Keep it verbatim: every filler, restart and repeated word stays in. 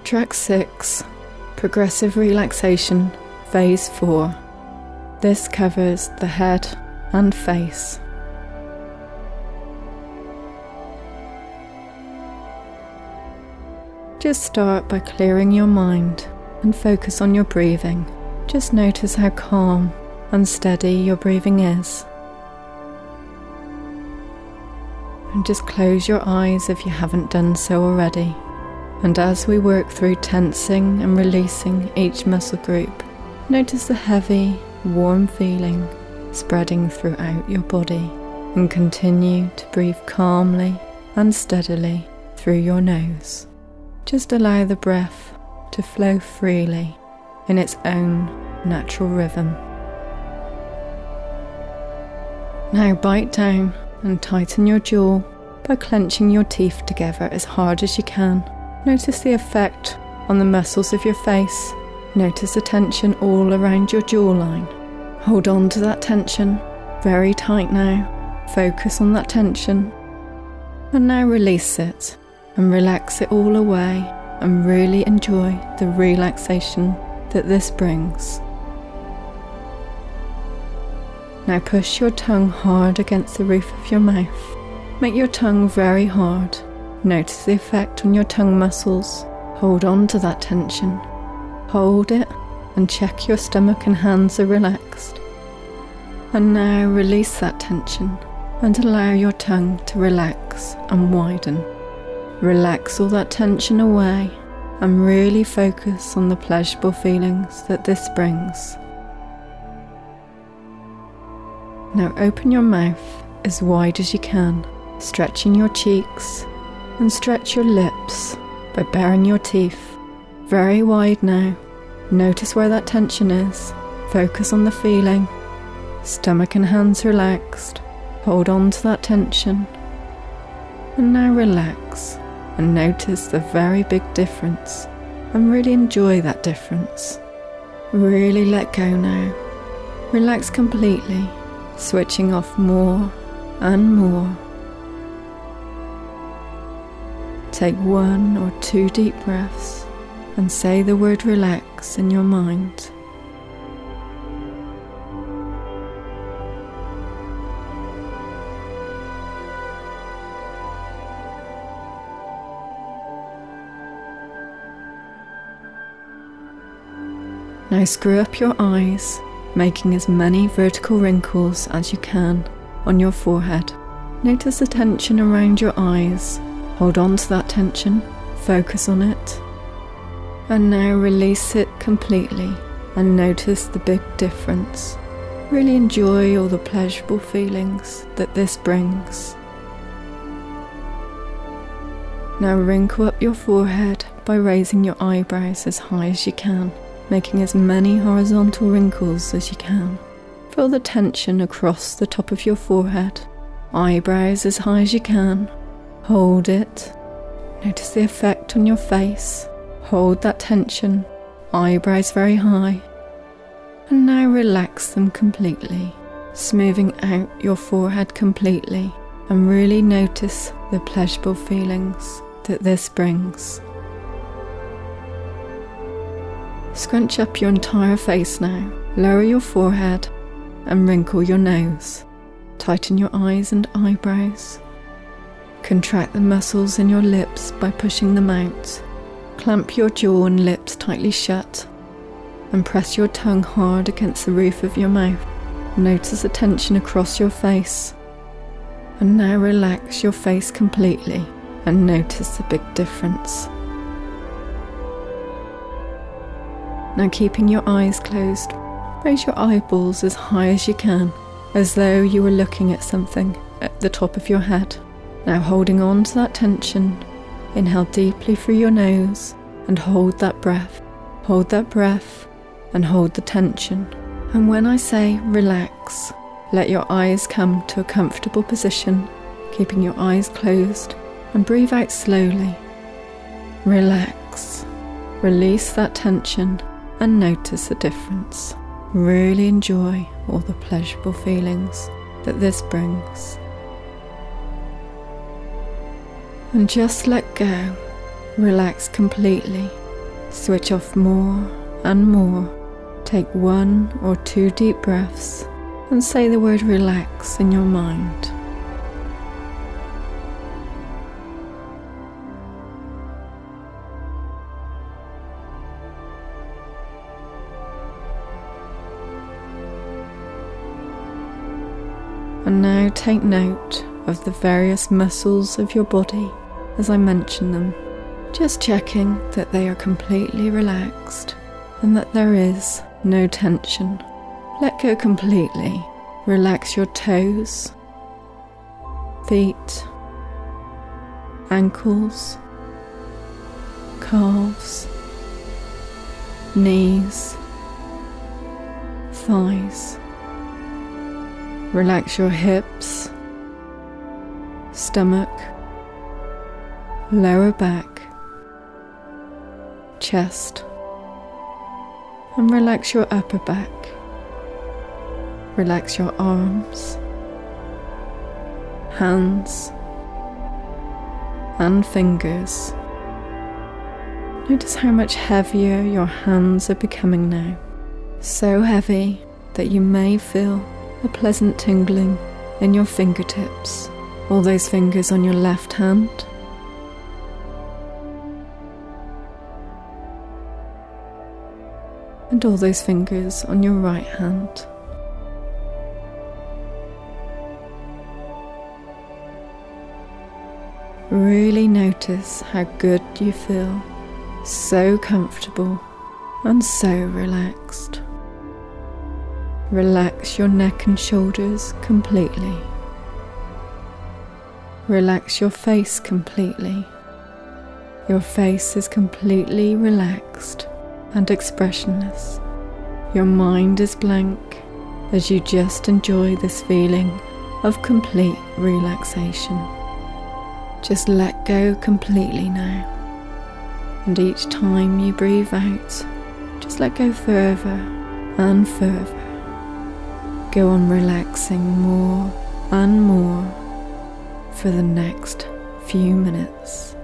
Track six, Progressive Relaxation, Phase four. This covers the head and face. Just start by clearing your mind and focus on your breathing. Just notice how calm and steady your breathing is. And just close your eyes if you haven't done so already. And as we work through tensing and releasing each muscle group, notice the heavy, warm feeling spreading throughout your body, and continue to breathe calmly and steadily through your nose. Just allow the breath to flow freely in its own natural rhythm. Now bite down and tighten your jaw by clenching your teeth together as hard as you can. Notice the effect on the muscles of your face. Notice the tension all around your jawline. Hold on to that tension very tight now. Focus on that tension. And now release it and relax it all away, and really enjoy the relaxation that this brings. Now push your tongue hard against the roof of your mouth. Make your tongue very hard. Notice the effect on your tongue muscles. Hold on to that tension. Hold it and check your stomach and hands are relaxed. And now release that tension and allow your tongue to relax and widen. Relax all that tension away and really focus on the pleasurable feelings that this brings. Now open your mouth as wide as you can, stretching your cheeks, and stretch your lips by baring your teeth very wide now. Notice where that tension is. Focus on the feeling. Stomach and hands relaxed. Hold on to that tension. And now relax and notice the very big difference, and really enjoy that difference. Really let go now. Relax completely, switching off more and more. Take one or two deep breaths and say the word relax in your mind. Now screw up your eyes, making as many vertical wrinkles as you can on your forehead. Notice the tension around your eyes. Hold on to that tension, focus on it. And now release it completely and notice the big difference. Really enjoy all the pleasurable feelings that this brings. Now wrinkle up your forehead by raising your eyebrows as high as you can, making as many horizontal wrinkles as you can. Feel the tension across the top of your forehead. Eyebrows as high as you can. Hold it. Notice the effect on your face. Hold that tension. Eyebrows very high. And now relax them completely, smoothing out your forehead completely, and really notice the pleasurable feelings that this brings. Scrunch up your entire face now. Lower your forehead and wrinkle your nose. Tighten your eyes and eyebrows. Contract the muscles in your lips by pushing them out. Clamp your jaw and lips tightly shut. And press your tongue hard against the roof of your mouth. Notice the tension across your face. And now relax your face completely and notice the big difference. Now keeping your eyes closed, raise your eyeballs as high as you can, as though you were looking at something at the top of your head. Now holding on to that tension, inhale deeply through your nose and hold that breath. Hold that breath and hold the tension. And when I say relax, let your eyes come to a comfortable position, keeping your eyes closed, and breathe out slowly. Relax. Release that tension and notice the difference. Really enjoy all the pleasurable feelings that this brings. And just let go. Relax completely Switch off more and more. Take one or two deep breaths and say the word relax in your mind. And now take note of the various muscles of your body as I mention them, just checking that they are completely relaxed and that there is no tension. Let go completely. Relax your toes, feet, ankles, calves, knees, thighs. Relax your hips, stomach, lower back, chest, and relax your upper back. Relax your arms, hands, and fingers. Notice how much heavier your hands are becoming now. So heavy that you may feel a pleasant tingling in your fingertips, all those fingers on your left hand, and all those fingers on your right hand. Really notice how good you feel, so comfortable and so relaxed. Relax your neck and shoulders completely. Relax your face completely. Your face is completely relaxed and expressionless. Your mind is blank as you just enjoy this feeling of complete relaxation. Just let go completely now. And each time you breathe out, just let go further and further. Go on relaxing more and more for the next few minutes.